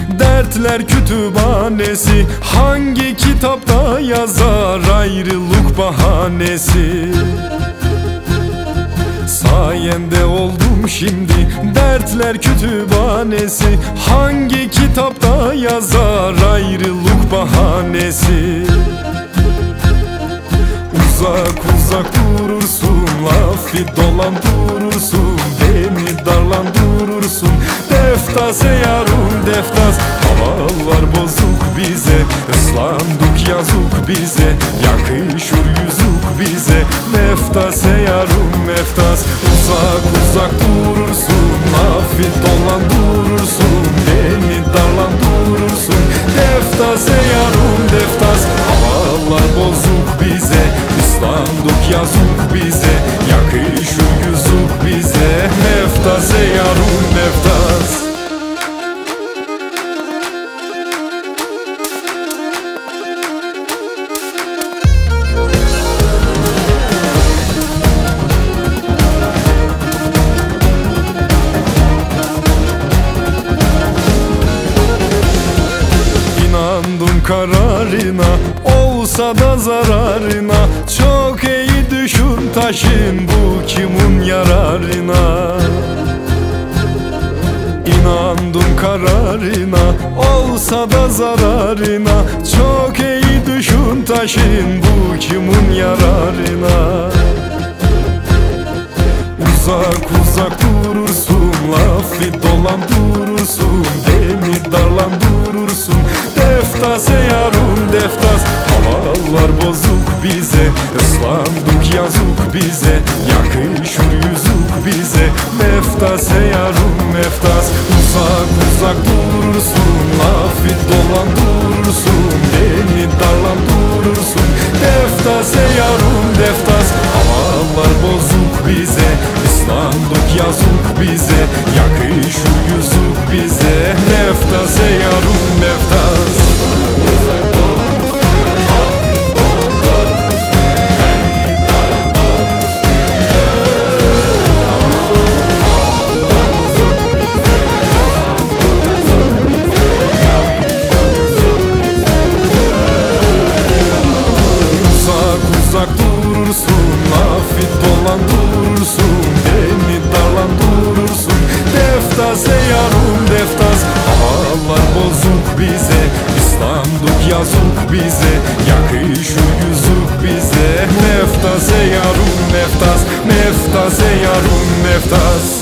Dertler kütüphanesi, hangi kitapta yazar ayrılık bahanesi? Sayende oldum şimdi dertler kütüphanesi, hangi kitapta yazar ayrılık bahanesi? Uzak uzak durursun, lafı dolandırırsın, beni darlandırırsın. Deftase yarım deftas, havalar bozuk bize, ıslandık yazık bize, yakışır yüzük bize. Meftase yarım meftas, uzak uzak durursun, lafı dolandırırsın, beni darlandırırsın. Deftase yarım deftas, havalar bozuk bize, ıslandık yazık bize, yakışır yüzük bize. Meftase yarım meftas. İnandım kararına, olsa da zararına. Çok iyi düşün taşın, bu kimin yararına? İnandım kararına, olsa da zararına. Çok iyi düşün taşın, bu kimin yararına? Uzak uzak durursun, lafı dolandırırsın, beni darlandırırsın. Deftase yarım deftas, havalar bozuk bize, ıslandık yazık bize, yakışır yüzük bize. Meftase yarım meftas, uzak uzak durursun, lafı dolandırırsın, beni darlandırırsın. Deftase yarım deftas, havalar bozuk bize, ıslandık yazık bize, yakışır yüzük bize. Meftase yarım meftas. Uzak durursun, lafı dolandırırsın, beni darlandırırsın. Deftase yarım deftas, havalar bozuk bize, ıslandık yazık bize, yakışır yüzük bize. Meftase yarım meftas, meftase yarım meftas.